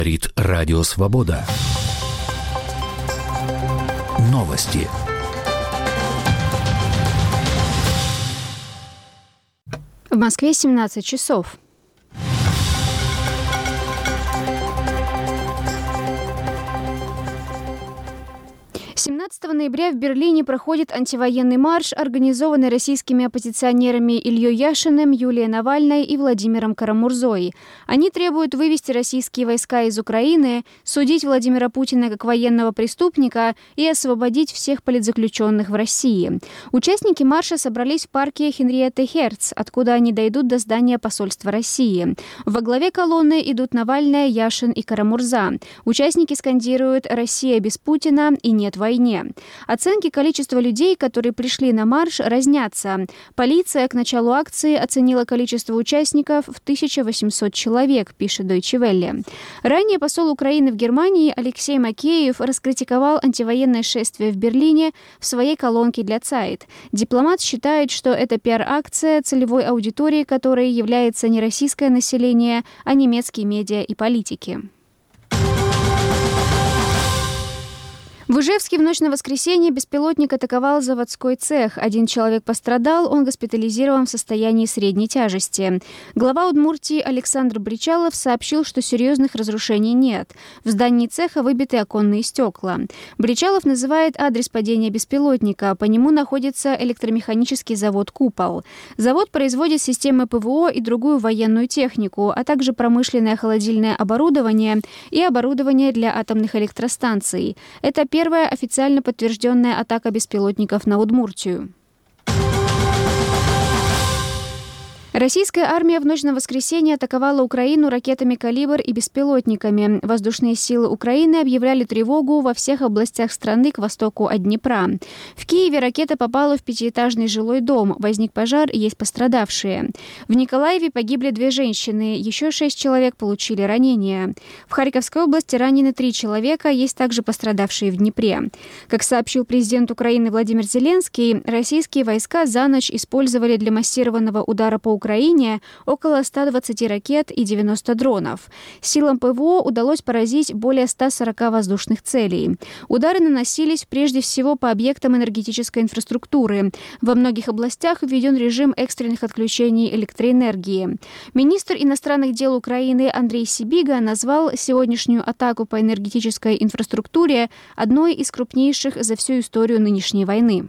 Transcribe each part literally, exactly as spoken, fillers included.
Говорит Радио Свобода. Новости. В Москве семнадцать часов. семнадцатого ноября в Берлине проходит антивоенный марш, организованный российскими оппозиционерами Ильей Яшиным, Юлией Навальной и Владимиром Карамурзой. Они требуют вывести российские войска из Украины, судить Владимира Путина как военного преступника и освободить всех политзаключенных в России. Участники марша собрались в парке Хенриетты Херц, откуда они дойдут до здания посольства России. Во главе колонны идут Навальная, Яшин и Карамурза. Участники скандируют «Россия без Путина» и «Нет войны». Оценки количества людей, которые пришли на марш, разнятся. Полиция к началу акции оценила количество участников в тысяча восемьсот человек, пишет Deutsche Welle. Ранее посол Украины в Германии Алексей Макеев раскритиковал антивоенное шествие в Берлине в своей колонке для Zeit. Дипломат считает, что это пиар-акция, целевой аудиторией которой является не российское население, а немецкие медиа и политики. В Ижевске в ночь на воскресенье беспилотник атаковал заводской цех. Один человек пострадал, он госпитализирован в состоянии средней тяжести. Глава Удмуртии Александр Бричалов сообщил, что серьезных разрушений нет. В здании цеха выбиты оконные стекла. Бричалов называет адрес падения беспилотника. По нему находится электромеханический завод «Купол». Завод производит системы ПВО и другую военную технику, а также промышленное холодильное оборудование и оборудование для атомных электростанций. Это первый Первая официально подтвержденная атака беспилотников на Удмуртию. Российская армия в ночь на воскресенье атаковала Украину ракетами «Калибр» и беспилотниками. Воздушные силы Украины объявляли тревогу во всех областях страны к востоку от Днепра. В Киеве ракета попала в пятиэтажный жилой дом. Возник пожар, есть пострадавшие. В Николаеве погибли две женщины, еще шесть человек получили ранения. В Харьковской области ранены три человека, есть также пострадавшие в Днепре. Как сообщил президент Украины Владимир Зеленский, российские войска за ночь использовали для массированного удара по Украине Украине около ста двадцати ракет и девяноста дронов. Силам ПВО удалось поразить более ста сорока воздушных целей. Удары наносились прежде всего по объектам энергетической инфраструктуры. Во многих областях введен режим экстренных отключений электроэнергии. Министр иностранных дел Украины Андрей Сибига назвал сегодняшнюю атаку по энергетической инфраструктуре одной из крупнейших за всю историю нынешней войны.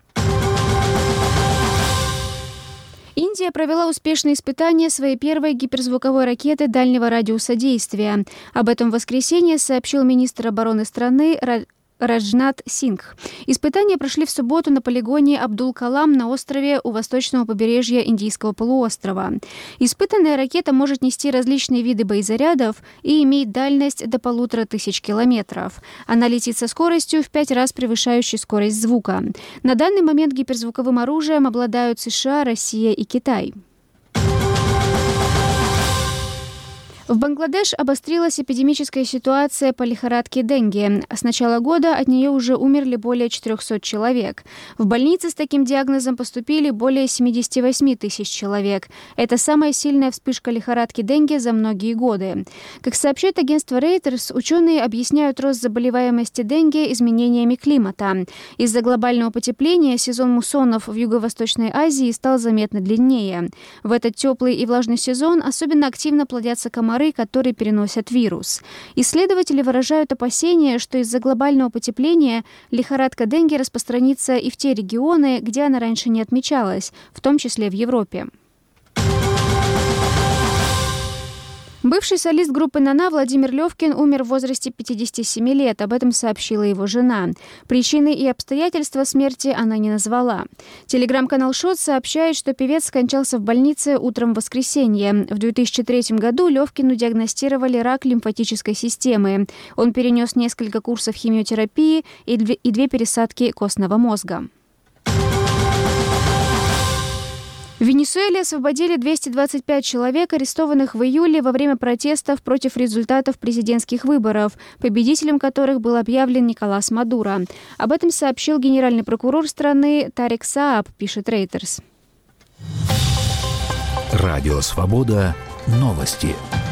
Индия провела успешные испытания своей первой гиперзвуковой ракеты дальнего радиуса действия. Об этом в воскресенье сообщил министр обороны страны Раджнат Сингх. Испытания прошли в субботу на полигоне Абдул-Калам на острове у восточного побережья Индийского полуострова. Испытанная ракета может нести различные виды боезарядов и имеет дальность до полутора тысяч километров. Она летит со скоростью в пять раз превышающей скорость звука. На данный момент гиперзвуковым оружием обладают США, Россия и Китай. В Бангладеш обострилась эпидемическая ситуация по лихорадке денге. С начала года от нее уже умерли более четырехсот человек. В больницы с таким диагнозом поступили более семьдесят восемь тысяч человек. Это самая сильная вспышка лихорадки денге за многие годы. Как сообщает агентство Reuters, ученые объясняют рост заболеваемости денге изменениями климата. Из-за глобального потепления сезон муссонов в Юго-Восточной Азии стал заметно длиннее. В этот теплый и влажный сезон особенно активно плодятся комары, которые переносят вирус. Исследователи выражают опасения, что из-за глобального потепления лихорадка денге распространится и в те регионы, где она раньше не отмечалась, в том числе в Европе. Бывший солист группы «Нана» Владимир Левкин умер в возрасте пятидесяти семи лет. Об этом сообщила его жена. Причины и обстоятельства смерти она не назвала. Телеграм-канал «Шот» сообщает, что певец скончался в больнице утром в воскресенье. В две тысячи третьем году Левкину диагностировали рак лимфатической системы. Он перенес несколько курсов химиотерапии и две пересадки костного мозга. В Венесуэле освободили двести двадцать пять человек, арестованных в июле во время протестов против результатов президентских выборов, победителем которых был объявлен Николас Мадуро. Об этом сообщил генеральный прокурор страны Тарик Сааб, пишет Reuters. Радио «Свобода». Новости.